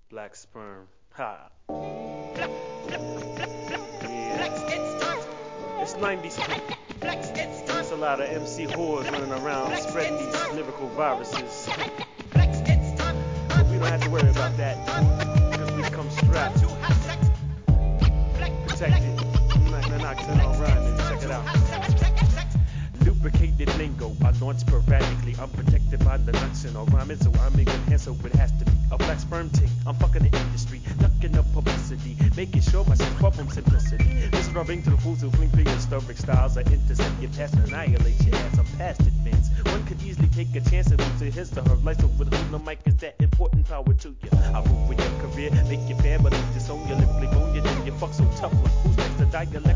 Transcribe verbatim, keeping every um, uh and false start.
Black sperm. Ha. Flex, flex, flex, flex, Yeah. flex, it starts. It's nineties. Flex, it There's starts. a lot of M C whores running around spreading these lyrical viruses. Flex, it starts. But we don't have to worry about that because we come strapped, To have sex. Flex, protected. I'm not gonna knock it on rhyming. Check it out. Lubricated lingo, I launch sporadically. I'm protected by the nuts and all rhyming, so I'm in good hands, so it has to be a black sperm ting. I'm fucking the industry, ducking up publicity, making sure my sex problem simplicity. This rubbing to the fools who fling prehistoric styles. I intercept your past, annihilate your ass. I'm past advance. One could easily take a chance and move to his to her life. So with whom the mic is that important power to you. I move with your career, make your family disown you, live live on you, then you fuck so tough. Like who's next to dialect?